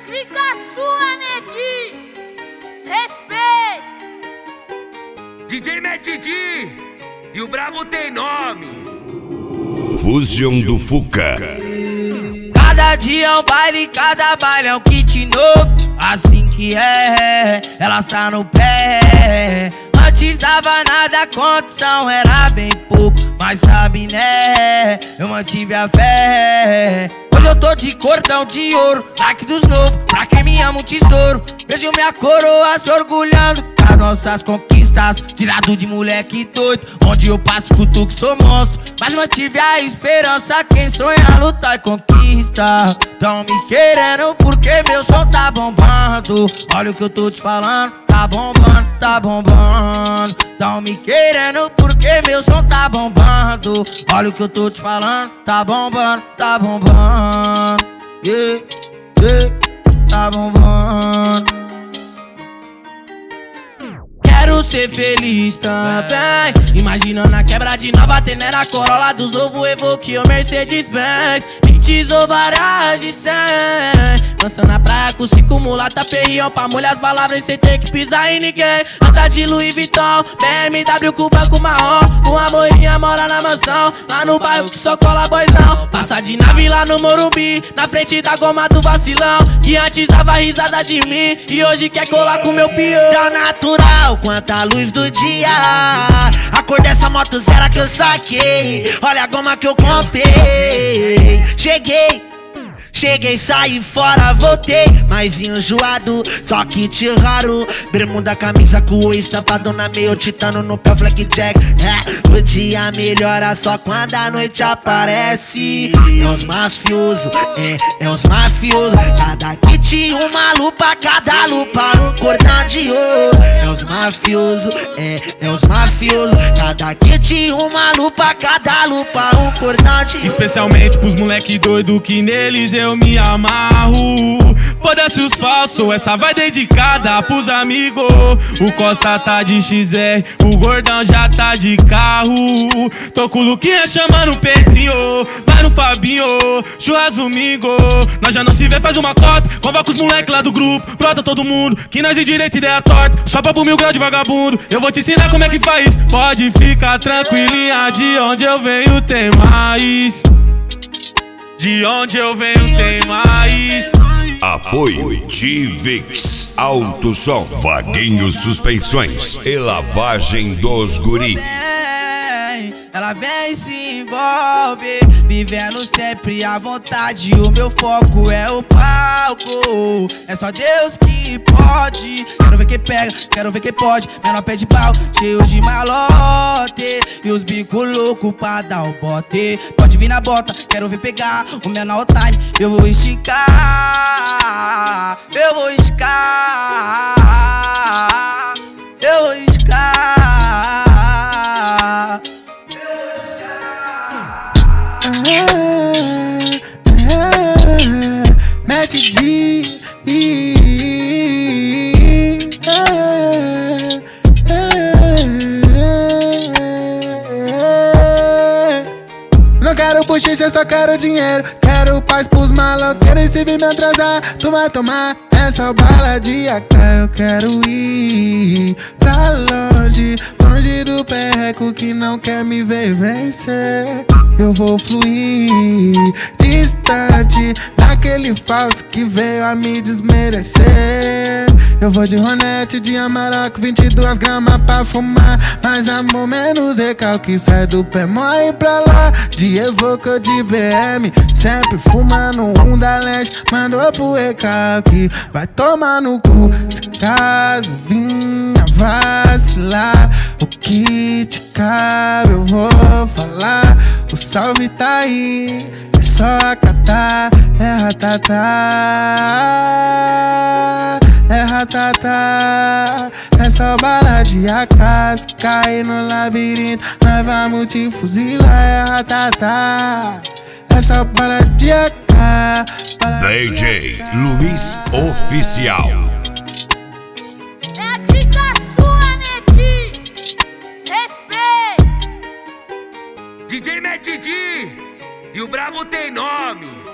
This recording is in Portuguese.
clica sua, neguinho. Respeito. DJ Matt D e o brabo tem nome. Fusion do Fuca. Cada dia é um baile, cada baile é um kit novo. Assim que é, elas tá no pé. Antes dava nada, a condição era bem pouco. Mas sabe né, eu mantive a fé. Hoje eu tô de cordão de ouro, like dos novos, pra quem me ama um tesouro. Vejo minha coroa se orgulhando das nossas conquistas. Tirado de moleque doido, onde eu passo escuto que sou monstro. Mas mantive a esperança, quem sonha luta e conquista. Tão me querendo porque meu som tá bombando. Olha o que eu tô te falando, tá bombando, tá bombando. Tão me querendo porque meu som tá bombando. Olha o que eu tô te falando, tá bombando, tá bombando. Yeah, yeah, tá bombando. Quero ser feliz também, imaginando a quebra de nova Tenera, Corolla dos novo Evoque ou Mercedes-Benz. Pintes ou varas de 100, dançando na praia com 5 mulata perrião, pra molhar as palavras sem ter que pisar em ninguém. Anda de Louis Vuitton, BMW com banco marrom, com a moinha mora na mansão, lá no bairro que só cola boizão. Passa de nave lá no Morumbi, na frente da goma do vacilão, que antes dava risada de mim e hoje quer colar com meu peão. Tão natural quanto a luz do dia, a cor dessa moto zero que eu saquei. Olha a goma que eu comprei. Cheguei, saí fora, voltei, mas enjoado, só kit raro. Bermuda, camisa com o estampadona, meio titano no pé, blackjack. O dia melhora só quando a noite aparece. É os mafiosos, é os mafiosos. Cada kit uma lupa, cada lupa um cordão de ouro. É os mafiosos, é os mafiosos. Cada kit uma lupa, cada lupa um cordão de ouro. Especialmente pros moleque doido que neles eu me amarro. Foda-se os falsos, essa vai dedicada pros amigos. O Costa tá de XR, o Gordão já tá de carro. Tô com o Luquinha chamando o Pedrinho, vai no Fabinho, churras domingo. Nós já não se vê, faz uma cota, convoca os moleque lá do grupo. Brota todo mundo, que nós de direita ideia torta. Só papo 1000 graus de vagabundo, eu vou te ensinar como é que faz. Pode ficar tranquilinha, de onde eu venho tem mais. De onde eu venho tem mais. Apoio Tivix Alto Som, Vaguinho Suspensões e Lavagem dos Guri. Ela vem e se envolve, vivendo sempre à vontade. O meu foco é o palco, é só Deus que pode. Quero ver quem pega, quero ver quem pode. Menor pé de pau, cheio de malote, e os bicos loucos pra dar o bote. Pode vir na bota, quero ver pegar o menor time. Eu vou esticar, eu vou esticar, eu vou esticar. Matt D. Não quero bochicha, só quero dinheiro. Quero paz pros maloqueiros, e se vir me atrasar, tu vai tomar essa bala de AK. Eu quero ir pra longe, longe do perreco que não quer me ver vencer. Eu vou fluir distante daquele falso que veio a me desmerecer. Eu vou de Ronete, de Amarok, 22 gramas pra fumar. Mais amor, menos recalque, sai do pé, morre pra lá. De Evoque ou de BM, sempre fumando um da leste. Mandou pro recalque, vai tomar no cu. Se caso vinha vacilar, o que te cabe eu vou falar. O salve tá aí, é só acatar. É ratatá, é ratatá. É só bala de AK, se cair no labirinto nós vamos te fuzilar. É ratatá, é só bala de AK. DJ Luiz Oficial. É a clica sua, neguinho. Respeito. DJ Matt D e o brabo tem nome.